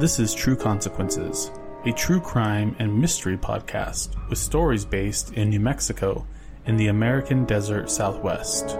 This is True Consequences, a true crime and mystery podcast with stories based in New Mexico in the American Desert Southwest.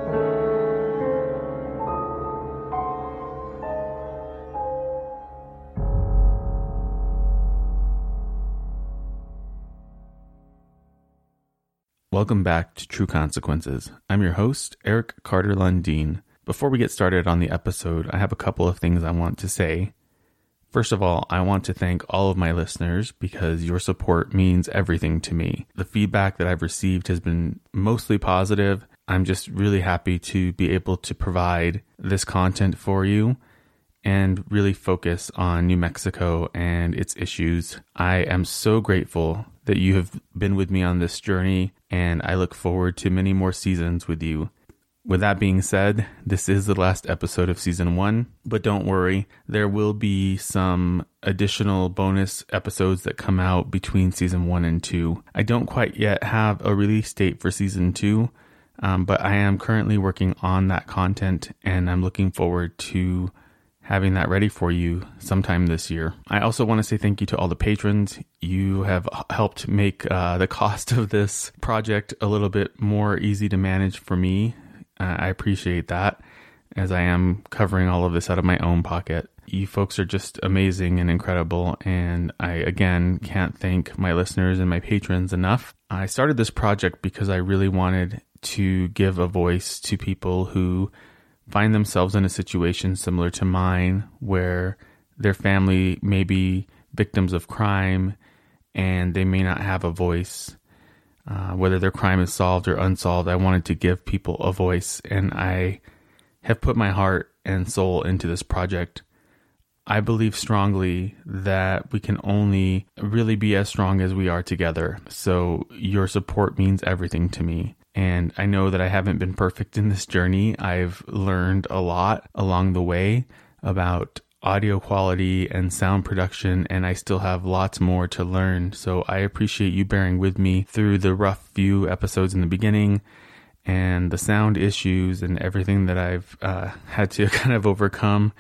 Welcome back to True Consequences. I'm your host, Eric Carter Lundeen. Before we get started on the episode, I have a couple of things I want to say. First of all, I want to thank all of my listeners because your support means everything to me. The feedback that I've received has been mostly positive. I'm just really happy to be able to provide this content for you and really focus on New Mexico and its issues. I am so grateful that you have been with me on this journey, and I look forward to many more seasons with you. With that being said, this is the last episode of Season 1, but don't worry, there will be some additional bonus episodes that come out between Season 1 and 2. I don't quite yet have a release date for Season 2, but I am currently working on that content, and I'm looking forward to having that ready for you sometime this year. I also want to say thank you to all the patrons. You have helped make the cost of this project a little bit more easy to manage for me. I appreciate that, as I am covering all of this out of my own pocket. You folks are just amazing and incredible, and I, again, can't thank my listeners and my patrons enough. I started this project because I really wanted to give a voice to people who find themselves in a situation similar to mine, where their family may be victims of crime, and they may not have a voice. Whether their crime is solved or unsolved, I wanted to give people a voice, and I have put my heart and soul into this project. I believe strongly that we can only really be as strong as we are together, so your support means everything to me. And I know that I haven't been perfect in this journey. I've learned a lot along the way about audio quality and sound production, and I still have lots more to learn. So I appreciate you bearing with me through the rough few episodes in the beginning and the sound issues and everything that I've had to kind of overcome.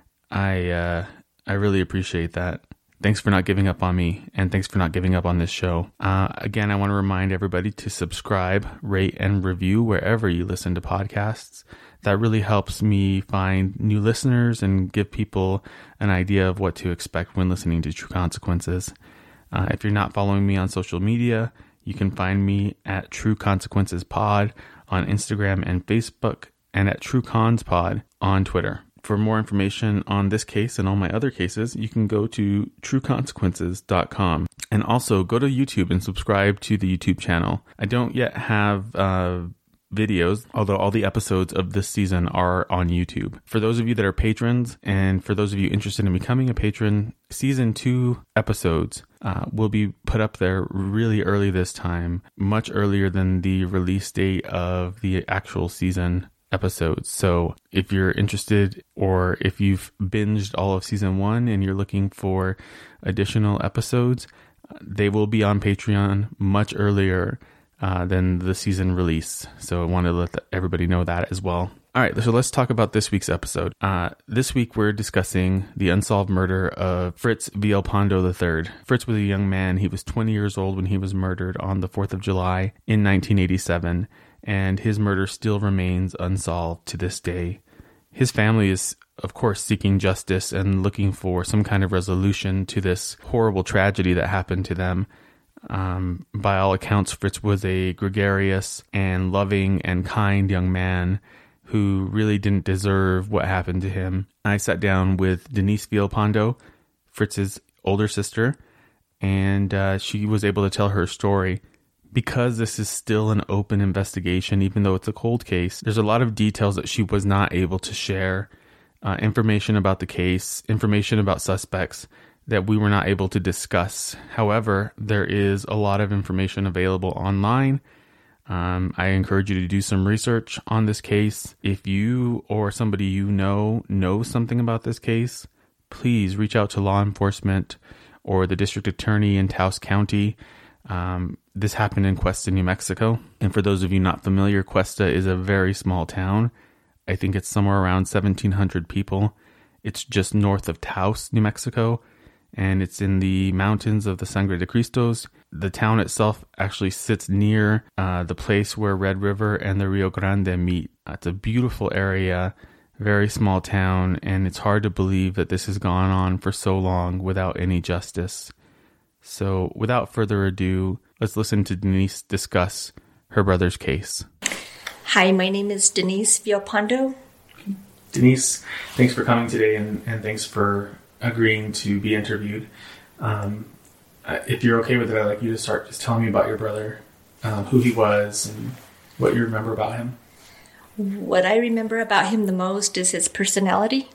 I really appreciate that. Thanks for not giving up on me, and thanks for not giving up on this show. Again, I want to remind everybody to subscribe, rate, and review wherever you listen to podcasts. That really helps me find new listeners and give people an idea of what to expect when listening to True Consequences. If you're not following me on social media, you can find me at True Consequences Pod on Instagram and Facebook, and at True Cons Pod on Twitter. For more information on this case and all my other cases, you can go to trueconsequences.com. And also go to YouTube and subscribe to the YouTube channel. I don't yet have videos, although all the episodes of this season are on YouTube. For those of you that are patrons, and for those of you interested in becoming a patron, Season 2 episodes will be put up there really early this time, much earlier than the release date of the actual season episodes. So if you're interested, or if you've binged all of Season 1 and you're looking for additional episodes, they will be on Patreon much earlier than the season release. So I want to let everybody know that as well. All right, so let's talk about this week's episode. This week we're discussing the unsolved murder of Fritz Villalpando III. Fritz was a young man. He was 20 years old when he was murdered on the 4th of July in 1987. And his murder still remains unsolved to this day. His family is, of course, seeking justice and looking for some kind of resolution to this horrible tragedy that happened to them. By all accounts, Fritz was a gregarious and loving and kind young man who really didn't deserve what happened to him. I sat down with Denise Villalpando, Fritz's older sister, and she was able to tell her story. Because this is still an open investigation, even though it's a cold case, there's a lot of details that she was not able to share, information about the case, information about suspects that we were not able to discuss. However, there is a lot of information available online. I encourage you to do some research on this case. If you or somebody you know knows something about this case, please reach out to law enforcement or the district attorney in Taos County. This happened in Cuesta, New Mexico. And for those of you not familiar, Cuesta is a very small town. I think it's somewhere around 1,700 people. It's just north of Taos, New Mexico, and it's in the mountains of the Sangre de Cristos. The town itself actually sits near the place where Red River and the Rio Grande meet. It's a beautiful area, very small town, and it's hard to believe that this has gone on for so long without any justice. So without further ado, let's listen to Denise discuss her brother's case. Hi, my name is Denise Villalpando. Denise, thanks for coming today, and thanks for agreeing to be interviewed. If you're okay with it, I'd like you to start just telling me about your brother, who he was, and what you remember about him. What I remember about him the most is his personality.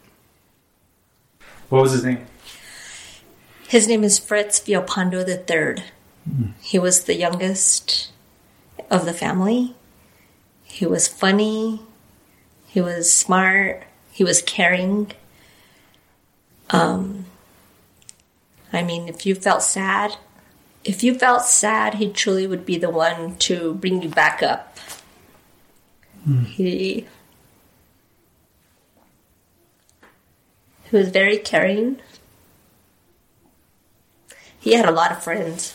What was his name? His name is Fritz Villalpando III. He was the youngest of the family. He was funny. He was smart. He was caring. If you felt sad, he truly would be the one to bring you back up. He was very caring. He had a lot of friends.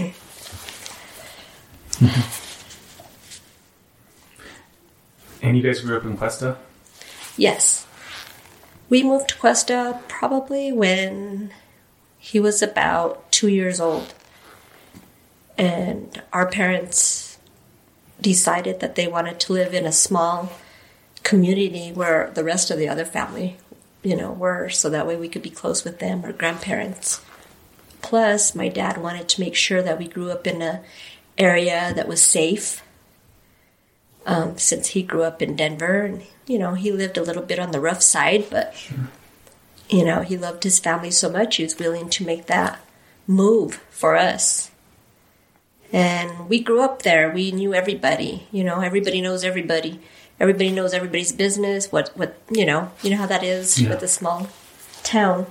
And you guys grew up in Cuesta? Yes. We moved to Cuesta probably when he was about 2 years old. And our parents decided that they wanted to live in a small community where the rest of the other family, were, so that way we could be close with them, our grandparents. Plus, my dad wanted to make sure that we grew up in an area that was safe. Since he grew up in Denver, and, he lived a little bit on the rough side, but, Sure. He loved his family so much, he was willing to make that move for us. And we grew up there. We knew everybody. Everybody knows everybody. Everybody knows everybody's business. What you know how that is with a small town.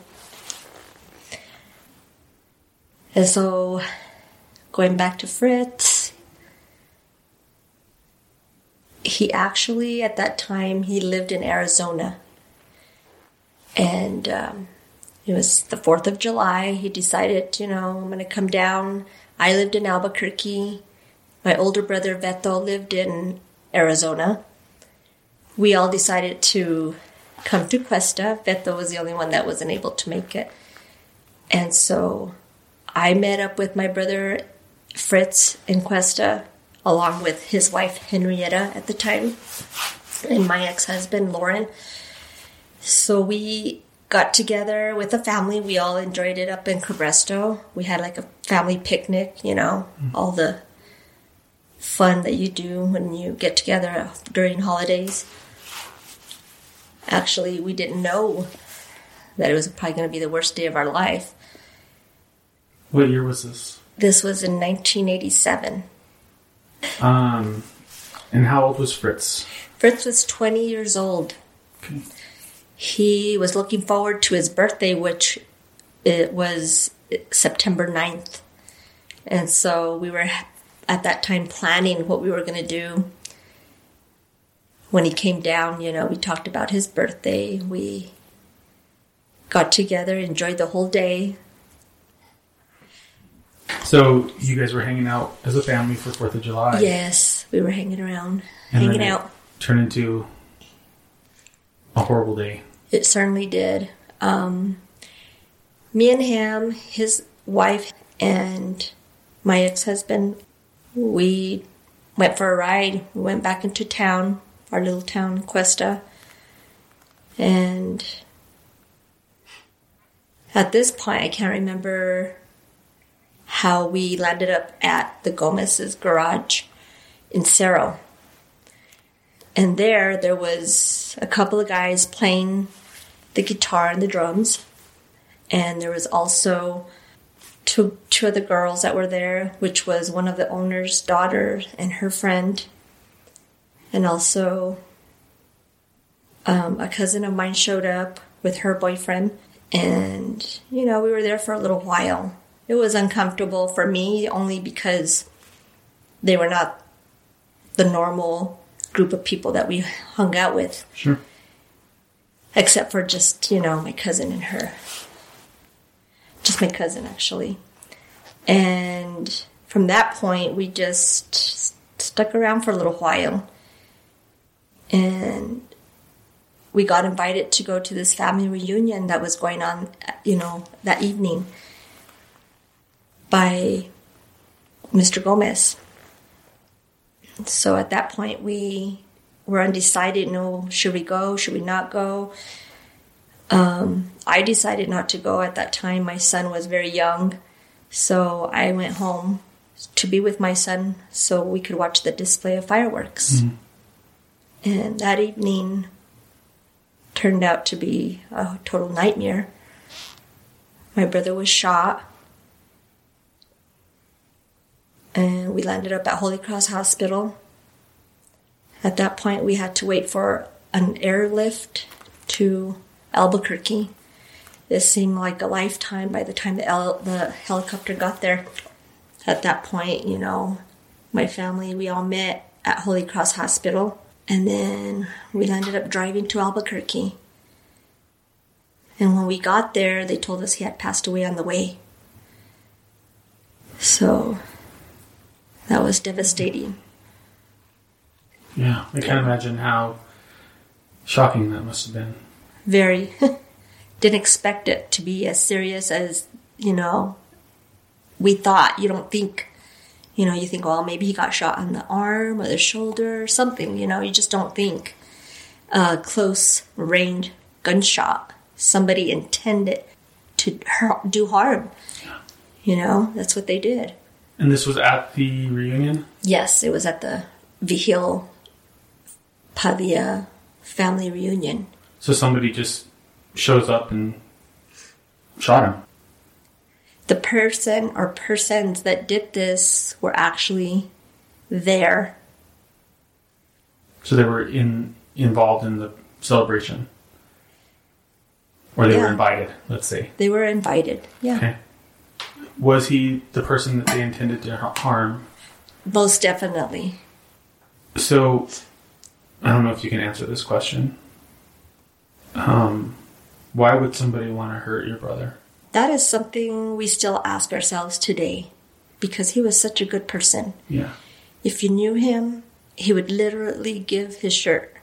And so, going back to Fritz, he actually, at that time, he lived in Arizona. And it was the 4th of July. He decided, I'm going to come down. I lived in Albuquerque. My older brother, Beto, lived in Arizona. We all decided to come to Cuesta. Beto was the only one that wasn't able to make it. And so I met up with my brother, Fritz, in Cuesta, along with his wife, Henrietta, at the time, and my ex-husband, Lauren. So we got together with the family. We all enjoyed it up in Cabresto. We had like a family picnic, all the fun that you do when you get together during holidays. Actually, we didn't know that it was probably going to be the worst day of our life. What year was this? This was in 1987. And how old was Fritz? Fritz was 20 years old. Okay. He was looking forward to his birthday, which it was September 9th. And so we were at that time planning what we were going to do. When he came down, we talked about his birthday. We got together, enjoyed the whole day. So you guys were hanging out as a family for 4th of July? Yes, we were hanging around, and hanging then out. It turned into a horrible day. It certainly did. Me and him, his wife, and my ex-husband, we went for a ride. We went back into town, our little town, Cuesta. And at this point, I can't remember how we landed up at the Gomez's garage in Cerro. And there was a couple of guys playing the guitar and the drums. And there was also two of the girls that were there, which was one of the owner's daughter and her friend. And also a cousin of mine showed up with her boyfriend. And, we were there for a little while. It was uncomfortable for me only because they were not the normal group of people that we hung out with. Sure. except for just, my cousin and her. Just my cousin, actually. And from that point, we just stuck around for a little while. And we got invited to go to this family reunion that was going on, that evening by Mr. Gomez. So at that point, we were undecided. Should we go? Should we not go? I decided not to go at that time. My son was very young. So I went home to be with my son so we could watch the display of fireworks. Mm-hmm. And that evening turned out to be a total nightmare. My brother was shot. And we landed up at Holy Cross Hospital. At that point, we had to wait for an airlift to Albuquerque. This seemed like a lifetime by the time the helicopter got there. At that point, my family, we all met at Holy Cross Hospital. And then we ended up driving to Albuquerque. And when we got there, they told us he had passed away on the way. So that was devastating. Yeah, I can't imagine how shocking that must have been. Very. Didn't expect it to be as serious as, we thought. You don't think, you think, well, maybe he got shot on the arm or the shoulder or something, you just don't think. Close range gunshot. Somebody intended to do harm. That's what they did. And this was at the reunion? Yes, it was at the Vigil Pavia family reunion. So somebody just shows up and shot him? The person or persons that did this were actually there. So they were involved in the celebration? Or they were invited, let's say. They were invited, yeah. Okay. Was he the person that they intended to harm? Most definitely. So, I don't know if you can answer this question. Why would somebody want to hurt your brother? That is something we still ask ourselves today. Because he was such a good person. Yeah. If you knew him, he would literally give his shirt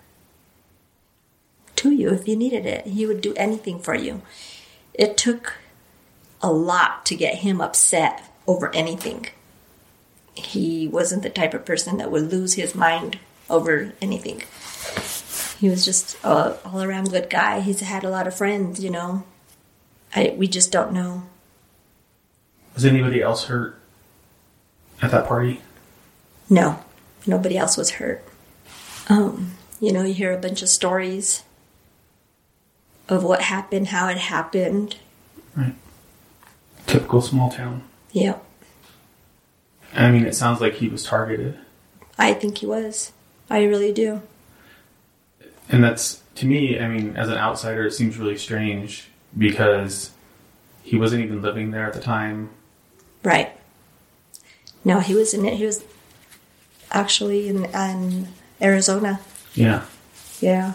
to you if you needed it. He would do anything for you. It took a lot to get him upset over anything. He wasn't the type of person that would lose his mind over anything. He was just an all-around good guy. He's had a lot of friends, we just don't know. Was anybody else hurt at that party? No. Nobody else was hurt. You hear a bunch of stories of what happened, how it happened. Right. Typical small town. Yeah. I mean, it sounds like he was targeted. I think he was. I really do. And that's, to me, as an outsider, it seems really strange because he wasn't even living there at the time. Right. No, he was actually in Arizona. Yeah. Yeah.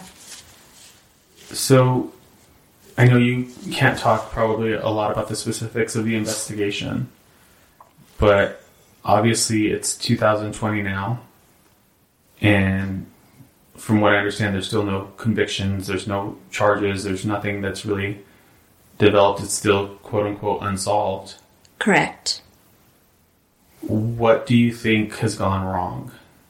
So, I know you can't talk probably a lot about the specifics of the investigation, but obviously it's 2020 now, and from what I understand, there's still no convictions, there's no charges, there's nothing that's really developed. It's still, quote-unquote, unsolved. Correct. What do you think has gone wrong?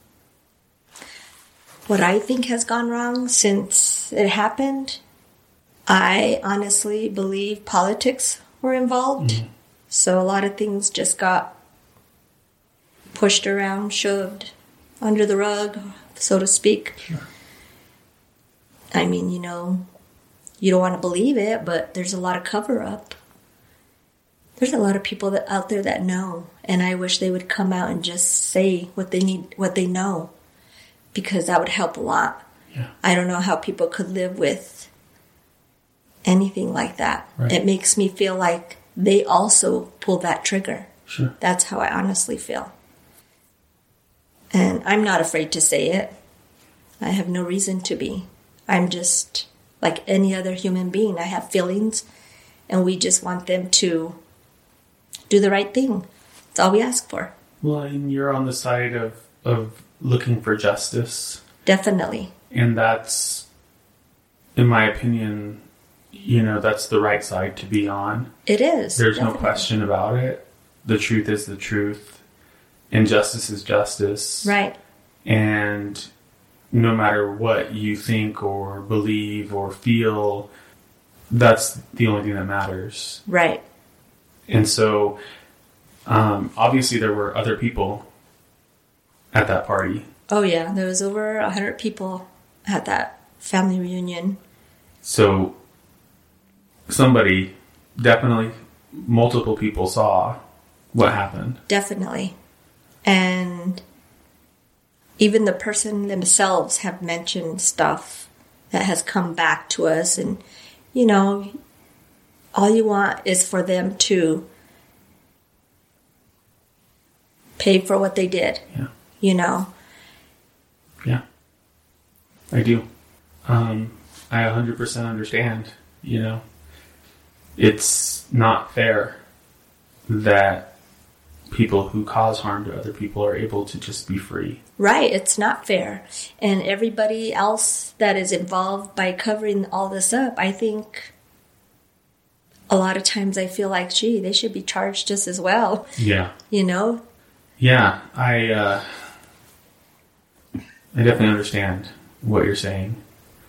What I think has gone wrong since it happened, I honestly believe politics were involved. Mm-hmm. So a lot of things just got pushed around, shoved under the rug, so to speak. Sure. You don't want to believe it, but there's a lot of cover-up. There's a lot of people out there that know, and I wish they would come out and just say what they know, because that would help a lot. Yeah. I don't know how people could live with anything like that. Right. It makes me feel like they also pulled that trigger. Sure. That's how I honestly feel. And I'm not afraid to say it. I have no reason to be. I'm just like any other human being. I have feelings, and we just want them to do the right thing. That's all we ask for. Well, and you're on the side of looking for justice. Definitely. And that's, in my opinion, that's the right side to be on. It is. There's definitely. no question about it. The truth is the truth. And justice is justice. Right. And no matter what you think or believe or feel, that's the only thing that matters. Right. And so, obviously there were other people at that party. Oh, yeah. There was over 100 people at that family reunion. So, somebody, definitely multiple people saw what happened. Definitely. And even the person themselves have mentioned stuff that has come back to us. And, all you want is for them to pay for what they did. Yeah. Yeah, I do. I 100% understand, It's not fair that people who cause harm to other people are able to just be free. Right. It's not fair. And everybody else that is involved by covering all this up, I think a lot of times I feel like, gee, they should be charged just as well. Yeah. Yeah, I definitely understand what you're saying.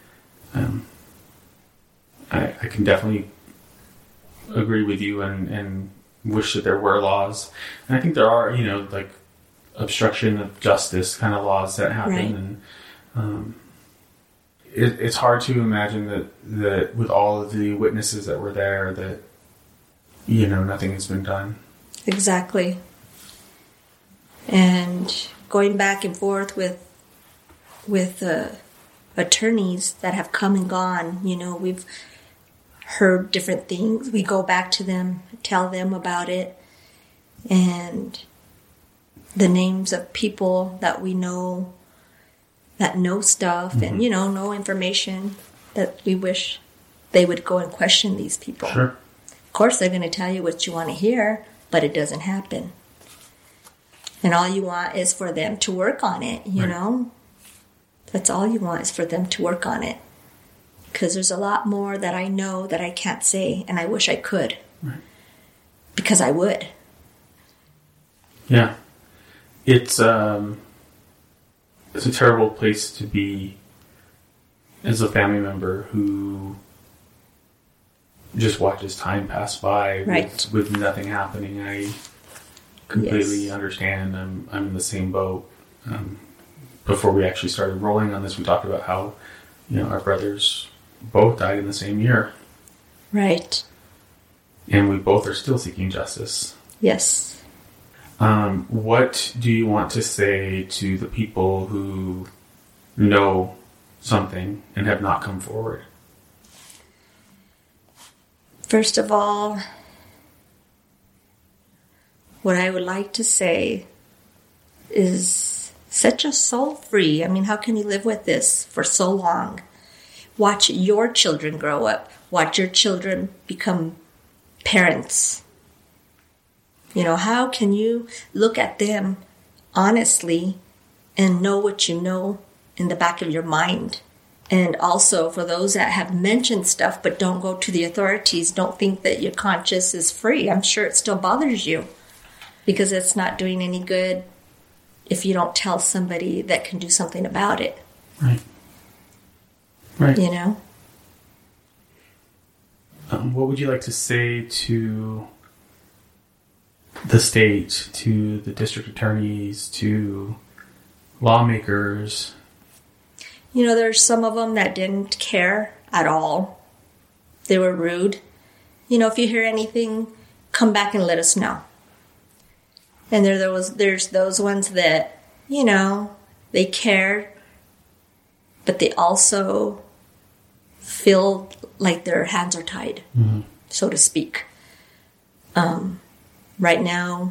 I can definitely agree with you and wish that there were laws. And I think there are, like obstruction of justice kind of laws that happen. Right. And it's hard to imagine that with all of the witnesses that were there that, nothing has been done. exactly. And going back and forth with attorneys that have come and gone, we've heard different things. We go back to them, tell them about it, and the names of people that we know that know stuff and, know information that we wish they would go and question these people. Sure. Of course, they're going to tell you what you want to hear, but it doesn't happen. And all you want is for them to work on it, Right. That's all you want is for them to work on it. Because there's a lot more that I know that I can't say, and I wish I could. Right. Because I would. Yeah. It's a terrible place to be as a family member who just watches time pass by Right. with nothing happening. I completely Yes. understand. I'm in the same boat. Before we actually started rolling on this, we talked about how, our brothers both died in the same year. Right. And we both are still seeking justice. Yes. What do you want to say to the people who know something and have not come forward? First of all, what I would like to say is set your soul free. I mean, how can you live with this for so long? Watch your children grow up. Watch your children become parents. How can you look at them honestly and know what you know in the back of your mind? And also, for those that have mentioned stuff but don't go to the authorities, don't think that your conscience is free. I'm sure it still bothers you because it's not doing any good if you don't tell somebody that can do something about it. Right. Right. What would you like to say to the state, to the district attorneys, to lawmakers? There's some of them that didn't care at all. They were rude. If you hear anything, come back and let us know. And there's those ones that, they care, but they also feel like their hands are tied, so to speak. Right now,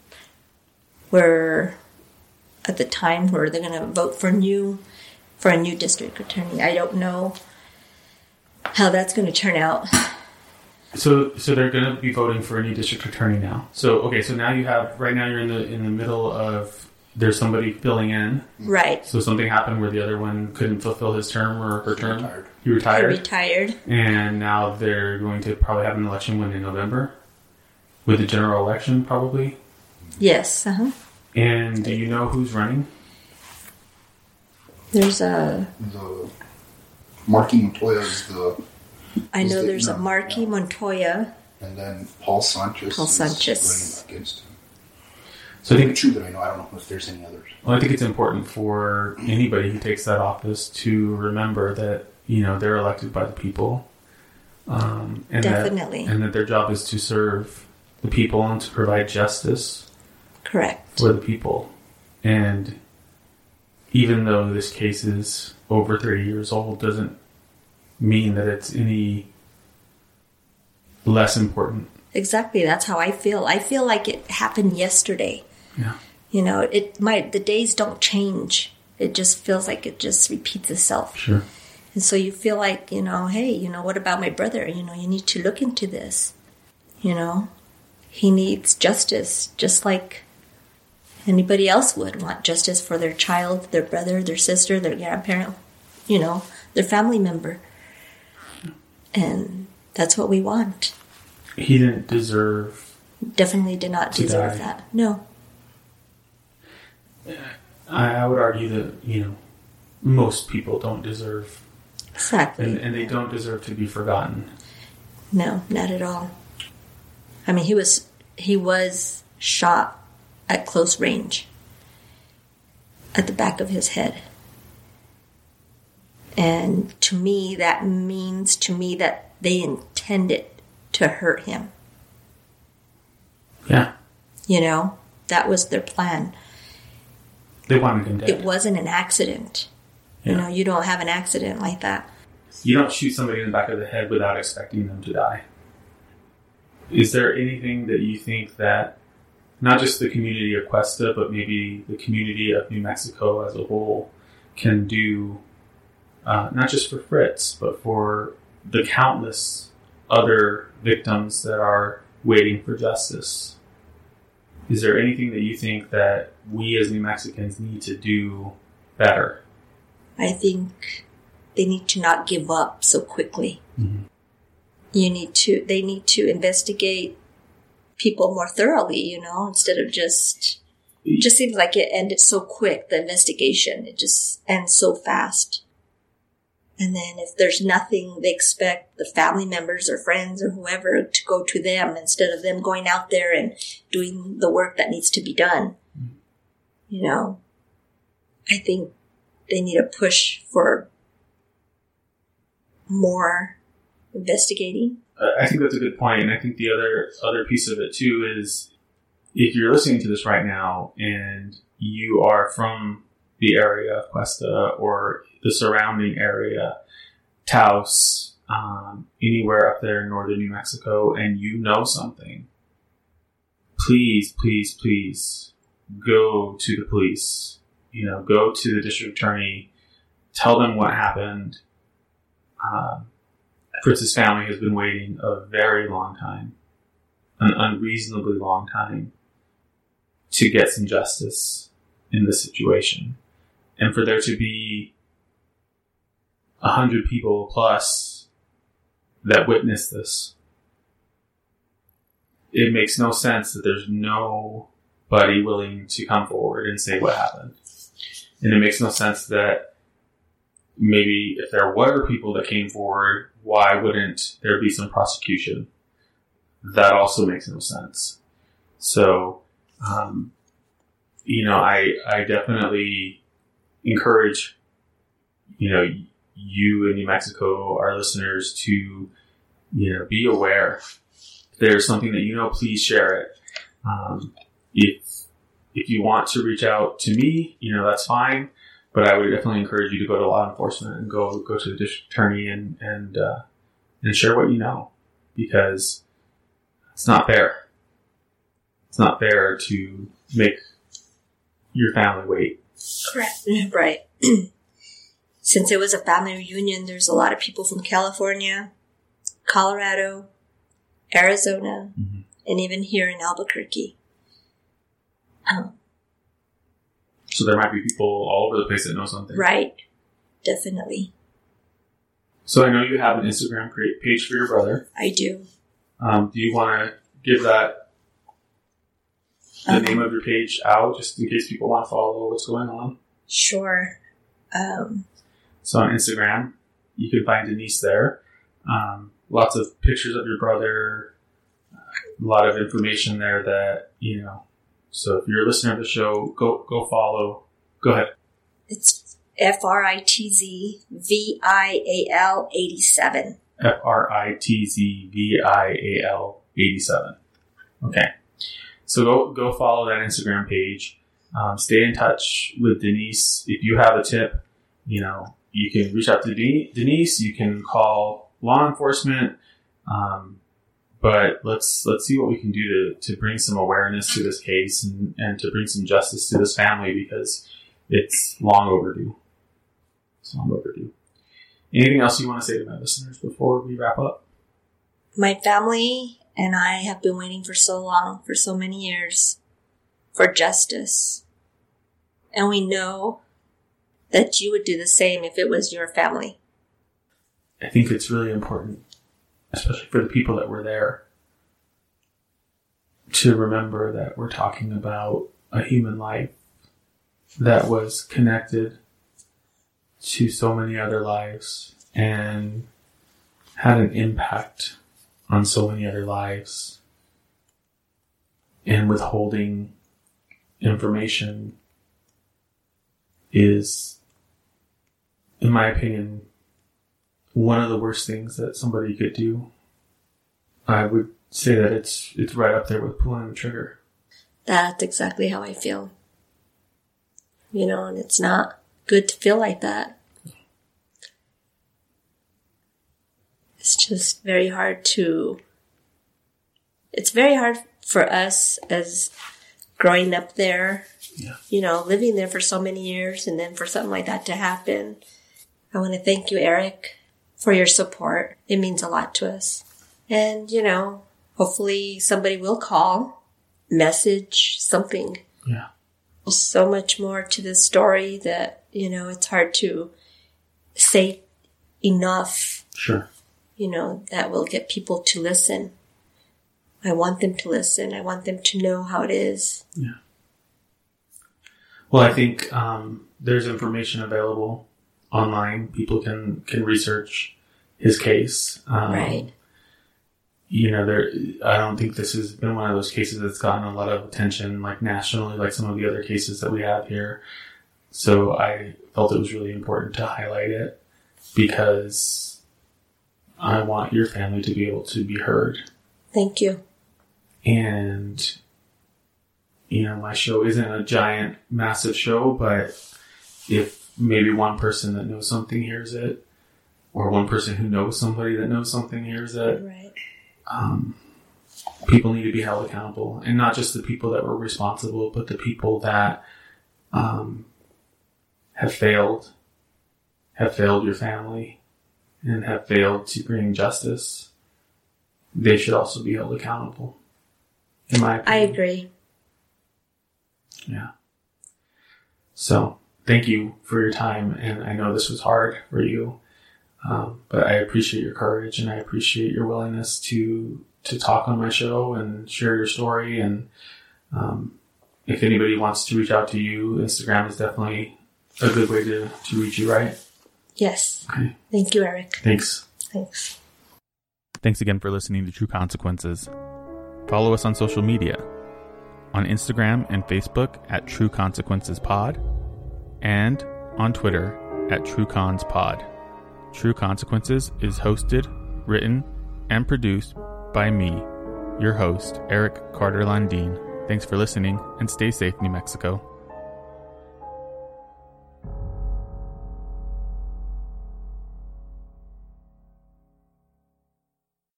we're at the time where they're going to vote for a new district attorney. I don't know how that's going to turn out. So they're going to be voting for a new district attorney now. So now you have, right now you're in the middle of, there's somebody filling in. Right. So something happened where the other one couldn't fulfill his term or her term. He He retired. retired. And now they're going to probably have an election in November, with the general election probably. Yes. Uh-huh. And do you know who's running? There's The Marquis Montoya is the... I know the- there's a no, Marquis no. Montoya. And then Paul Sanchez Paul is Sanchez. running against him. So I The think, two that I know, I don't know if there's any others. well, I think it's important for anybody who takes that office to remember that, they're elected by the people. And Definitely. that their job is to serve the people and to provide justice Correct. for the people. And even though this case is over 30 years old, doesn't mean that it's any less important. Exactly. That's how I feel. I feel like it happened yesterday. Yeah. The days don't change. It just feels like it just repeats itself. Sure. And so you feel like, hey, what about my brother? You need to look into this. He needs justice, just like anybody else would want justice for their child, their brother, their sister, their grandparent, their family member. And that's what we want. He didn't deserve... Definitely did not To deserve die. that. No. I would argue that, most people don't deserve... Exactly. And they don't deserve to be forgotten. No, not at all. I mean, he was shot at close range at the back of his head. And to me, that means that they intended to hurt him. Yeah. That was their plan. They wanted him dead. It wasn't an accident. Yeah. You don't have an accident like that. You don't shoot somebody in the back of the head without expecting them to die. Is there anything that you think that not just the community of Cuesta, but maybe the community of New Mexico as a whole can do, not just for Fritz, but for the countless other victims that are waiting for justice? Is there anything that you think that we as New Mexicans need to do better? I think they need to not give up so quickly. Mm-hmm. They need to investigate people more thoroughly, instead of it just seems like it ended so quick, the investigation. It just ends so fast. And then if there's nothing, they expect the family members or friends or whoever to go to them instead of them going out there and doing the work that needs to be done. I think they need to push for more investigating. I think that's a good point, and I think the other piece of it too is if you're listening to this right now and you are from the area of Cuesta or the surrounding area, Taos, anywhere up there in northern New Mexico, and you know something, please, please, please go to the police. Go to the district attorney, tell them what happened. Fritz's family has been waiting a very long time, an unreasonably long time, to get some justice in this situation. And for there to be 100 people plus that witnessed this, it makes no sense that there's nobody willing to come forward and say what happened. And it makes no sense that maybe if there were people that came forward, why wouldn't there be some prosecution? That also makes no sense. So, I definitely encourage, you in New Mexico, our listeners, to, be aware. If there's something that please share it. If you want to reach out to me, that's fine. But I would definitely encourage you to go to law enforcement and go to the district attorney and share what you know, because it's not fair. It's not fair to make your family wait. Correct. Right. since it was a family reunion, there's a lot of people from California, Colorado, Arizona, and even here in Albuquerque. So there might be people all over the place that know something. Right. Definitely. So I know you have an Instagram page for your brother. I do. Do you want to give that the name of your page out, just in case people want to follow what's going on? Sure. So on Instagram, you can find Denise there. Lots of pictures of your brother, a lot of information there that, you know. So if you're a listener of the show, go follow. Go ahead. It's FRITZVIAL 87. FRITZVIAL 87. Okay. So go follow that Instagram page. Stay in touch with Denise. If you have a tip, you know, you can reach out to Denise. You can call law enforcement. But let's see what we can do to bring some awareness to this case and to bring some justice to this family, because it's long overdue. It's long overdue. Anything else you want to say to my listeners before we wrap up? My family and I have been waiting for so long, for so many years, for justice. And we know that you would do the same if it was your family. I think it's really important, especially for the people that were there, to remember that we're talking about a human life that was connected to so many other lives and had an impact on so many other lives. And withholding information is, in my opinion, one of the worst things that somebody could do. I would say that it's right up there with pulling the trigger. That's exactly how I feel. You know, and it's not good to feel like that. It's just very hard it's very hard for us as growing up there, you know, living there for so many years, and then for something like that to happen. I want to thank you, Eric, for your support. It means a lot to us. And, you know, hopefully somebody will call, message, something. Yeah. There's so much more to this story that, you know, it's hard to say enough. Sure. You know, that will get people to listen. I want them to listen. I want them to know how it is. Yeah. Well, I think there's information available online. People can research his case. Right. You know, I don't think this has been one of those cases that's gotten a lot of attention, like nationally, like some of the other cases that we have here. So I felt it was really important to highlight it, because I want your family to be able to be heard. Thank you. And, you know, my show isn't a giant, massive show, but if maybe one person that knows something hears it, or one person who knows somebody that knows something hears it, Right. People need to be held accountable. And not just the people that were responsible, but the people that have failed your family and have failed to bring justice. They should also be held accountable, in my opinion. I agree. Yeah. So, thank you for your time, and I know this was hard for you, but I appreciate your courage, and I appreciate your willingness to talk on my show and share your story. And if anybody wants to reach out to you, Instagram is definitely a good way to reach you, right? Yes. Okay. Thank you, Eric. Thanks. Thanks. Thanks again for listening to True Consequences. Follow us on social media, on Instagram and Facebook at True Consequences Pod, and on Twitter at TrueConsPod. True Consequences is hosted, written, and produced by me, your host, Eric Carter Landine. Thanks for listening, and stay safe, New Mexico.